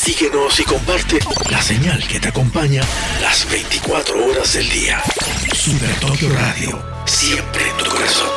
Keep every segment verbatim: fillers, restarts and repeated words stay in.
Síguenos y comparte la señal que te acompaña las veinticuatro horas del día. Super Tokio Radio, siempre en tu corazón.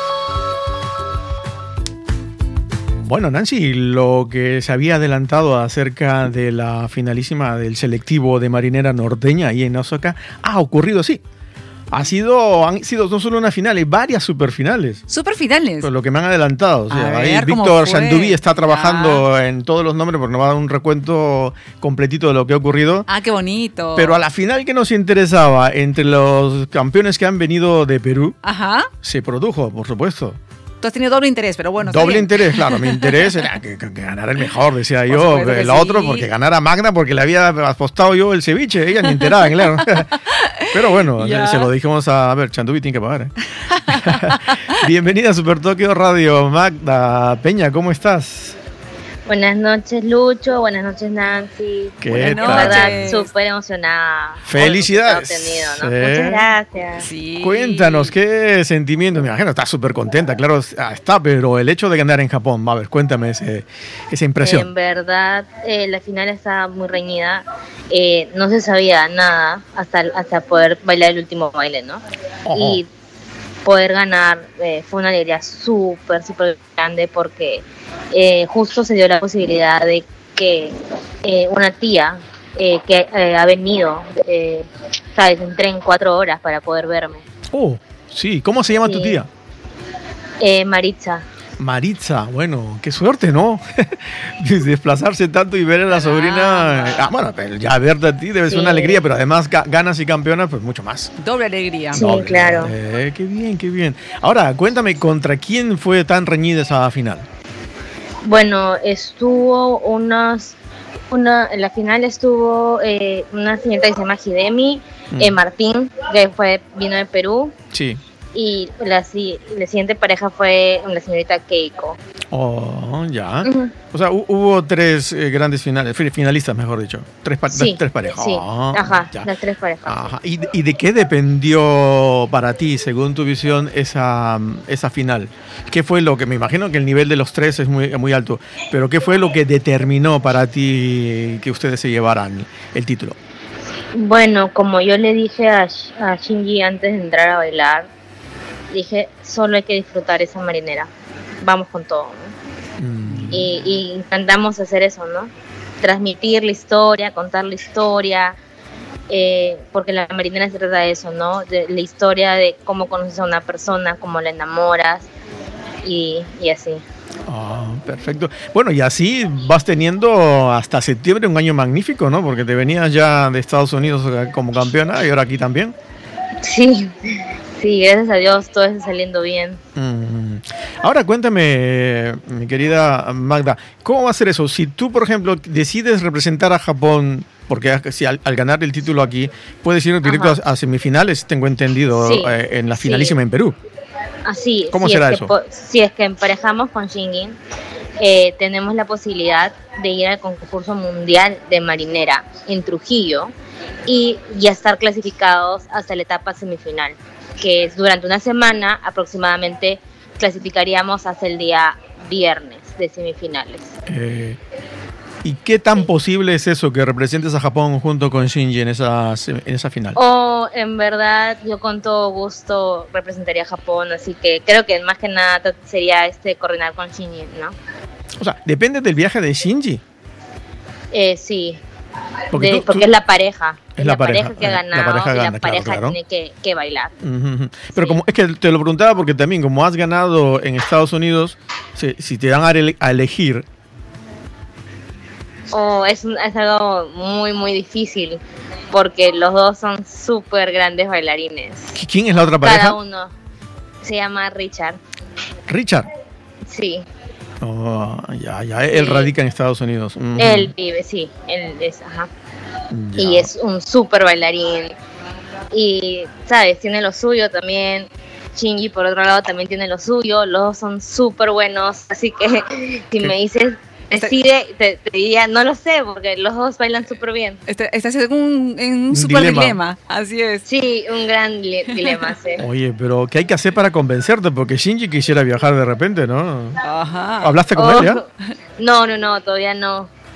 Bueno, Nancy, lo que se había adelantado acerca de la finalísima del selectivo de Marinera Norteña ahí en Osaka ha ocurrido, sí. Ha sido, han sido no solo una final, hay varias superfinales. ¿Superfinales? Pues lo que me han adelantado. O sea, A ahí ver, ¿cómo Víctor fue? Sandubí está trabajando Ah. en todos los nombres porque nos va a dar un recuento completito de lo que ha ocurrido. Ah, qué bonito. Pero a la final que nos interesaba, entre los campeones que han venido de Perú, Ajá. se produjo, por supuesto. Tú has tenido doble interés, pero bueno, está Doble bien. interés, claro. Mi interés era que, que- que ganara el mejor, decía Por yo. supuesto que El sí. otro, porque ganara Magda, porque le había apostado yo el ceviche. Ella ni enteraba, claro. Pero bueno, Ya. se lo dijimos a... A ver, Chandubi tiene que pagar, ¿eh? Bienvenida a Super Tokio Radio. Magda Peña, ¿cómo estás? Buenas noches, Lucho. Buenas noches, Nancy. ¿Qué Buenas De tal? verdad, noches. súper emocionada. Felicidades. Por lo que he obtenido, ¿no? Sí. Muchas gracias. Sí. Cuéntanos, ¿qué sentimiento? Me imagino, estás súper contenta, claro, está, pero el hecho de ganar en Japón, a ver, cuéntame ese, esa impresión. En verdad, eh, la final estaba muy reñida. Eh, no se sabía nada hasta, hasta poder bailar el último baile, ¿no? Ojo. Y poder ganar eh, fue una alegría súper, súper grande porque eh, justo se dio la posibilidad de que eh, una tía eh, que eh, ha venido, eh, ¿sabes? Entré en cuatro horas para poder verme. Oh, sí, ¿cómo se llama tu Sí. tía? Eh, Maritza. Maritza, bueno, qué suerte, ¿no? Desplazarse tanto y ver a la sobrina. Ah, bueno, pero ya verte a ti debe ser Sí. una alegría, pero además ga- ganas y campeonas, pues mucho más. Doble alegría. Sí, Doble. claro. Eh, qué bien, qué bien. Ahora, cuéntame, ¿contra quién fue tan reñida esa final? Bueno, estuvo unos, una, en la final estuvo eh, una señorita que se llama Hidemi, Mm. eh, Martín, que fue, vino de Perú, Sí. y la, si- la siguiente pareja fue la señorita Keiko. Oh, ya. Ujú. O sea, hu- hubo tres eh, grandes finales, fi- finalistas, mejor dicho. Tres, pa- Sí, tres parejas. sí, Ah, ajá, ya. las tres parejas. Ajá. ¿Y, y de qué dependió para ti, según tu visión, esa, esa final? ¿Qué fue lo que, me imagino que el nivel de los tres es muy, muy alto, pero qué fue lo que determinó para ti que ustedes se llevaran el título? Bueno, como yo le dije a, Sh- a Shinji antes de entrar a bailar, dije, solo hay que disfrutar esa marinera, vamos con todo, ¿no? Mm, y, y intentamos hacer eso, ¿no? Transmitir la historia, contar la historia, eh, porque la marinera se trata de eso, ¿no? De la historia de cómo conoces a una persona, cómo la enamoras y, y así. ah, perfecto. Bueno, y así vas teniendo hasta septiembre un año magnífico, ¿no? Porque te venías ya de Estados Unidos eh, como campeona y ahora aquí también. Sí, sí, gracias a Dios todo está saliendo bien. Mm. Ahora cuéntame, eh, mi querida Magda, ¿cómo va a ser eso? Si tú, por ejemplo, decides representar a Japón, porque si al, al ganar el título aquí, puedes ir directo a, Ajá. a semifinales, tengo entendido, Sí, eh, en la sí. finalísima en Perú. Así, ¿Cómo si será es eso? que, po- si es que emparejamos con Shinji, eh, tenemos la posibilidad de ir al concurso mundial de marinera en Trujillo y ya estar clasificados hasta la etapa semifinal, que es durante una semana aproximadamente. Clasificaríamos hasta el día viernes de semifinales. Eh, ¿Y qué tan posible es eso, que representes a Japón junto con Shinji en esa, en esa final? O en verdad yo con todo gusto representaría a Japón, así que creo que más que nada t- sería este coordinar con Shinji, ¿no? O sea, depende del viaje de Shinji. Eh, sí, Porque de- tú- tú- porque es la pareja, Es es la la, pareja, pareja, que ha la ganado pareja y gana, la claro, pareja claro. tiene que, que bailar. Ujú, ujú. Pero Sí. como es que te lo preguntaba porque también como has ganado en Estados Unidos, si, si te dan a, ele- a elegir, Oh, es, un- es algo muy, muy difícil porque los dos son súper grandes bailarines. ¿quién es la otra pareja? Cada uno se llama Richard, Richard. sí, Oh, ya, ya, él Sí. radica en Estados Unidos. Ujú. él vive, sí, él es, ajá. Ya. Y es un súper bailarín. Y, ¿sabes? Tiene lo suyo también. Shinji, por otro lado, también tiene lo suyo. Los dos son súper buenos. Así que si ¿Qué? me dices, decide, te, te diría, no lo sé, porque los dos bailan súper bien. Este- Estás en un, en un Un super dilema. dilema. Así es. Sí, un gran li- dilema, sí. Oye, pero ¿qué hay que hacer para convencerte? Porque Shinji quisiera viajar de repente, ¿no? Ajá. ¿Hablaste con Oh, él ya? No, no, no, todavía no.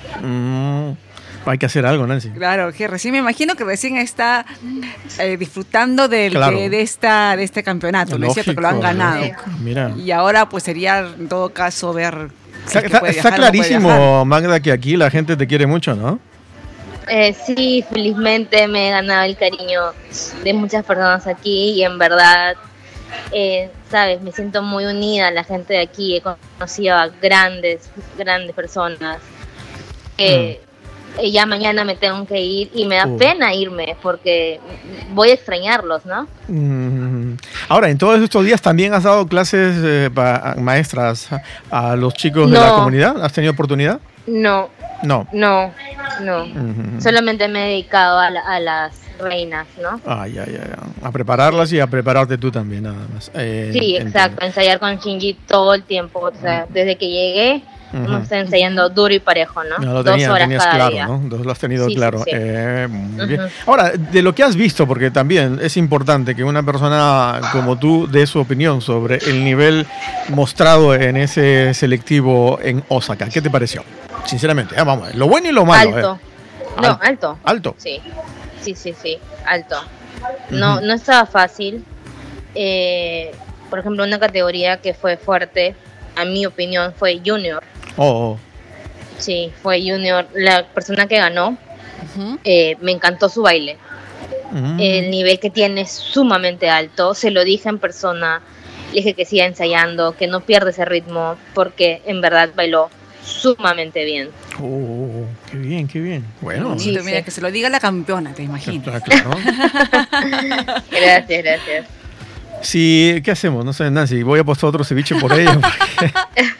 Mm, hay que hacer algo, Nancy. Claro, que recién me imagino que recién está eh, disfrutando del, Claro. de, de esta, de este campeonato, ¿no es cierto? Que lo han Lógico, ganado. lógico. Mira. Y ahora pues sería en todo caso ver si Está, es que está- puede está viajar o no puede viajar. clarísimo, Magda, que aquí la gente te quiere mucho, ¿no? Eh, sí, felizmente me he ganado el cariño de muchas personas aquí y en verdad, eh, sabes, me siento muy unida a la gente de aquí. He conocido a grandes, grandes personas. Eh, eh, ya mañana me tengo que ir y me da Uh. pena irme porque voy a extrañarlos, ¿no? Mm. Ahora, en todos estos días también has dado clases eh, pa- maestras a, a los chicos de la No. comunidad. ¿Has tenido oportunidad? No, No. no, no. Ujú. Solamente me he dedicado a, la- a las reinas, ¿no? Ah, ya, ya, ya. A prepararlas y a prepararte tú también, nada más. Eh, Sí, entiendo. exacto, ensayar con Shinji todo el tiempo, o sea, desde que llegué Ujú. hemos estado ensayando duro y parejo, ¿no? Ya lo Dos tenía- horas tenías cada claro, día. ¿no? Dos lo has tenido Sí, sí, claro. sí. Eh, muy bien. Ujú. Ahora, de lo que has visto, porque también es importante que una persona como tú dé su opinión sobre el nivel mostrado en ese selectivo en Osaka. ¿Qué te pareció? Sinceramente, eh, vamos, lo bueno y lo malo. Alto. eh. No, Al- alto. Alto. Sí, sí, sí, sí, alto. No, Ujú. no estaba fácil. Eh, por ejemplo, una categoría que fue fuerte, a mi opinión, fue Junior. Oh, oh. Sí, fue Junior. La persona que ganó, Ujú. eh, me encantó su baile. Mm. El nivel que tiene es sumamente alto. Se lo dije en persona, le dije que siga ensayando, que no pierda ese ritmo, porque en verdad bailó sumamente bien. Oh, oh, oh. Qué bien, qué bien. Bueno, Sí, Bonito, mira, sí. que se lo diga la campeona, te imagino. está claro. Gracias, gracias. Sí, ¿qué hacemos? No sé, Nancy, voy a apostar otro ceviche por ella. porque-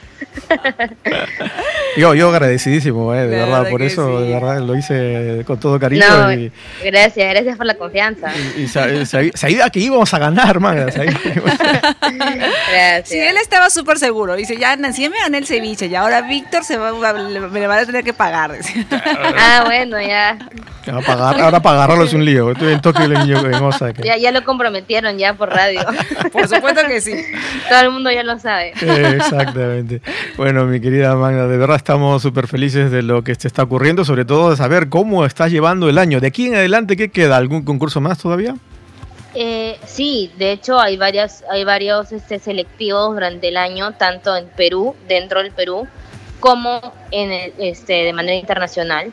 yo, yo agradecidísimo, eh, de La verdad, verdad por que eso, sí. de verdad, lo hice con todo cariño No, y, gracias, gracias por la confianza. y- y sa- sabía, sabía que íbamos a ganar, man. sabía que íbamos a- Gracias. Sí, él estaba súper seguro. Dice, ya Nancy ya me gané el ceviche y ahora Víctor se va, va- le- me le van a tener que pagar. dice. Ah, bueno, ya, Ahora para agarrar- ahora para agarrarlo es un lío. Estoy en Tokio y en Osaka. ya, ya lo comprometieron ya por radio. Por supuesto que sí. Todo el mundo ya lo sabe. Eh, Exactamente. Bueno, mi querida Magda, de verdad estamos súper felices de lo que te está ocurriendo, sobre todo de saber cómo estás llevando el año. De aquí en adelante, ¿qué queda? ¿Algún concurso más todavía? Eh, sí, de hecho hay varios, hay varios este, selectivos durante el año, tanto en Perú, dentro del Perú, como en el, este, de manera internacional.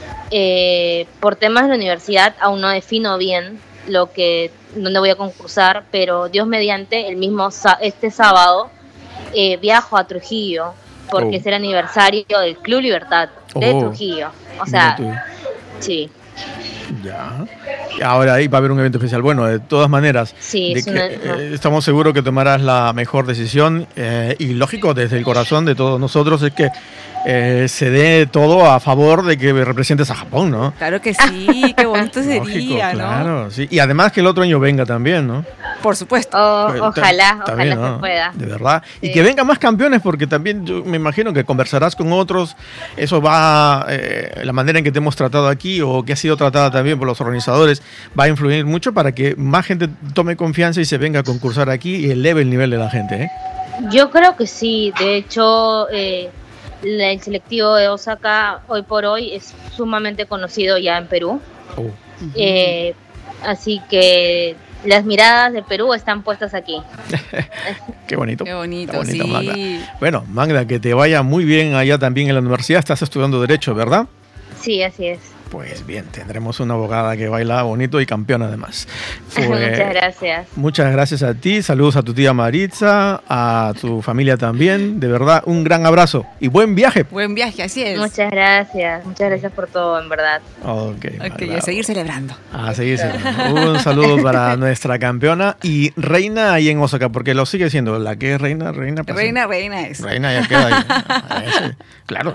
Eh, por temas de la universidad aún no defino bien lo que dónde voy a concursar, pero Dios mediante, el mismo sa- este sábado eh, viajo a Trujillo porque Oh. es el aniversario del Club Libertad de Oh. Trujillo. O sea, Mira sí, tú. Ya. Y ahora ahí va a haber un evento especial. Bueno, de todas maneras, Sí, de es que, una- eh, estamos seguros que tomarás la mejor decisión eh, y lógico, desde el corazón de todos nosotros es que eh, se dé todo a favor de que representes a Japón, ¿no? Claro que sí, qué bonito sería, Lógico, ¿no? claro, sí. Y además que el otro año venga también, ¿no? Por supuesto. O- Pues, ojalá, ta- ojalá también, se ¿no? pueda. De verdad. Y Sí. que vengan más campeones, porque también yo me imagino que conversarás con otros. Eso va, eh, la manera en que te hemos tratado aquí o que ha sido tratada también por los organizadores, va a influir mucho para que más gente tome confianza y se venga a concursar aquí y eleve el nivel de la gente, ¿eh? Yo creo que sí, de hecho eh, la- el selectivo de Osaka hoy por hoy es sumamente conocido ya en Perú, Oh. eh, así que las miradas de Perú están puestas aquí. Qué bonito. Qué bonito, Qué bonito, sí. Magda. Bueno, Magda, que te vaya muy bien allá también en la universidad. Estás estudiando Derecho, ¿verdad? Sí, así es. Pues bien, tendremos una abogada que baila bonito y campeona además. Pues, Muchas gracias. Muchas gracias a ti, saludos a tu tía Maritza, a tu familia también, de verdad, un gran abrazo y buen viaje. Buen viaje, así es. Muchas gracias, muchas gracias por todo, en verdad. Ok, Ok, Magda. a seguir celebrando. A seguir celebrando. Un saludo para nuestra campeona y reina ahí en Osaka, porque lo sigue siendo, la que es reina, reina. para Reina, reina es. siempre. Reina ya queda ahí. Ah, ese, claro.